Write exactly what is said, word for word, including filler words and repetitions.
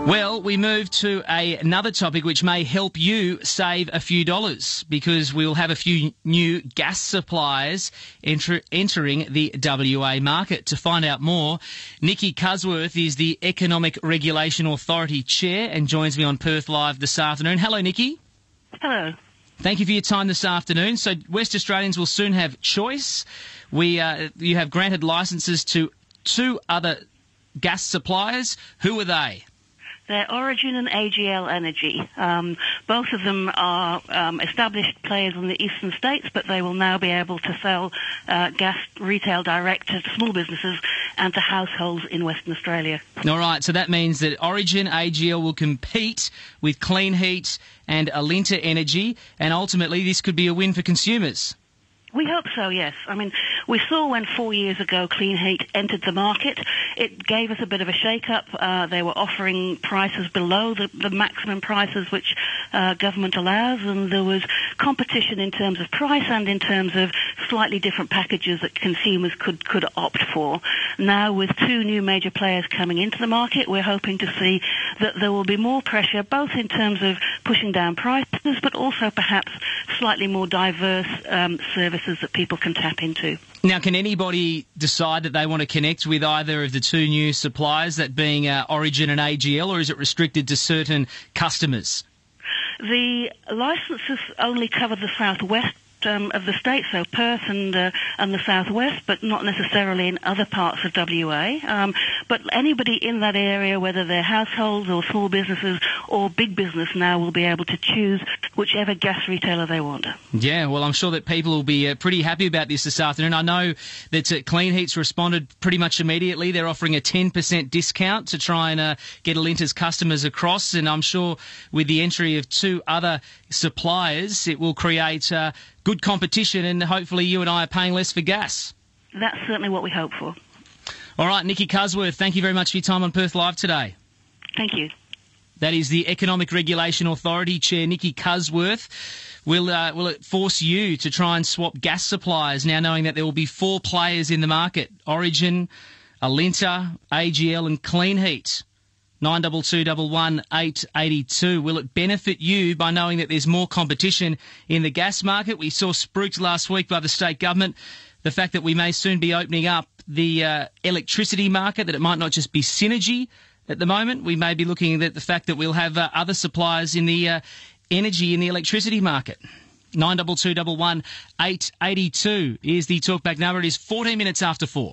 Well, we move to a, another topic which may help you save a few dollars, because we'll have a few new gas suppliers enter, entering the W A market. To find out more, Nikki Cusworth is the Economic Regulation Authority Chair and joins me on Perth Live this afternoon. Hello, Nikki. Hello. Thank you for your time this afternoon. So West Australians will soon have choice. We, uh, you have granted licences to two other gas suppliers. Who are they? They're Origin and A G L Energy. Um, both of them are um, established players in the eastern states, but they will now be able to sell uh, gas retail direct to small businesses and to households in Western Australia. All right, so that means that Origin, A G L will compete with Clean Heat and Alinta Energy, and ultimately this could be a win for consumers. We hope so, yes. I mean, we saw when four years ago Clean Heat entered the market, it gave us a bit of a shake-up. Uh, they were offering prices below the, the maximum prices which uh, government allows, and there was competition in terms of price and in terms of slightly different packages that consumers could, could opt for. Now, with two new major players coming into the market, we're hoping to see that there will be more pressure, both in terms of pushing down prices, but also perhaps slightly more diverse um, services that people can tap into. Now, can anybody decide that they want to connect with either of the two new suppliers, that being uh, Origin and A G L, or is it restricted to certain customers? The licences only cover the southwest um, of the state, so Perth and uh, and the southwest, but not necessarily in other parts of W A. Um, but anybody in that area, whether they're households or small businesses or big business, now will be able to choose whichever gas retailer they want. Yeah, well, I'm sure that people will be uh, pretty happy about this this afternoon. I know that uh, Clean Heat's responded pretty much immediately. They're offering a ten percent discount to try and uh, get Alinta's customers across, and I'm sure with the entry of two other suppliers, it will create uh, good competition, and hopefully you and I are paying less for gas. That's certainly what we hope for. All right, Nikki Cusworth, thank you very much for your time on Perth Live today. Thank you. That is the Economic Regulation Authority Chair, Nikki Cusworth. Will, uh, will it force you to try and swap gas suppliers now, knowing that there will be four players in the market? Origin, Alinta, A G L and Clean Heat. nine two two one one eight eight two. Will it benefit you by knowing that there's more competition in the gas market? We saw spruiked last week by the state government the fact that we may soon be opening up the uh, electricity market, that it might not just be Synergy at the moment. We may be looking at the fact that we'll have uh, other suppliers in the uh, energy in the electricity market. nine two two one one eight eight two is the talkback number. It is fourteen minutes after four.